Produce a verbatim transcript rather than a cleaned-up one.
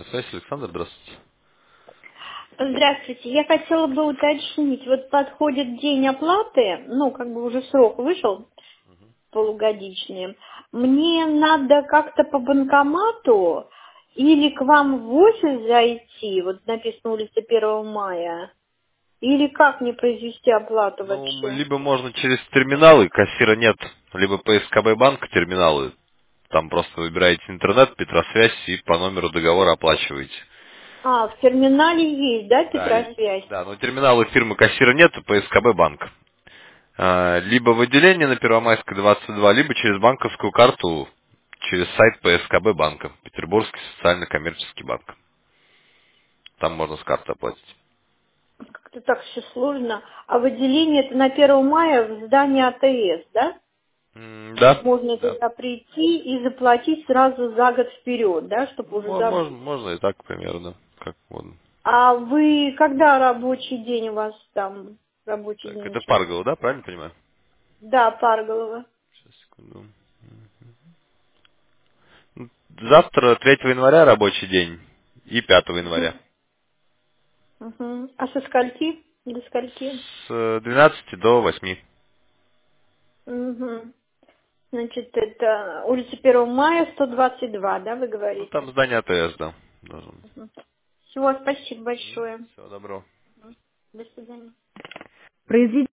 Связь, Александр, здравствуйте. Здравствуйте. Я хотела бы уточнить, вот подходит день оплаты, ну, как бы уже срок вышел, полугодичный. Мне надо как-то по банкомату или к вам в офис зайти, вот написано улица первого мая, или как мне произвести оплату Ну, вообще? либо можно через терминалы, кассира нет, либо по СКБ банк терминалы. Там просто выбираете интернет, Петросвязь и по номеру договора оплачиваете. А, в терминале есть, да, Да, и- Петросвязь? да, но терминалы фирмы кассира нет, по СКБ банк. А, Либо в отделении на Первомайской двадцать два, либо через банковскую карту, через сайт по СКБ банка, Петербургский социально-коммерческий банк. Там можно с карты оплатить. Как-то так все сложно. А в отделении это на первого мая в здании АТС, да? М, Да, Можно да. туда прийти и заплатить сразу за год вперед, да, чтобы уже Мо- Можно, забыть. можно и так примерно, как угодно. А вы, когда рабочий день у вас там, рабочий Так, день это начинается? Паргола, да, правильно понимаю? Да, Парголова. Сейчас, секунду. Ну, Завтра, третьего января, рабочий день. И пятого января. Мгм. Мгм. А со скольки? До скольки? С э, двенадцати до восьми. Мгм. Значит, это улица первого мая, сто двадцать два, да, вы Ну, говорите? там здание АТС, да. Должен быть. Всего спасибо большое. Всего доброго. До свидания. Произведение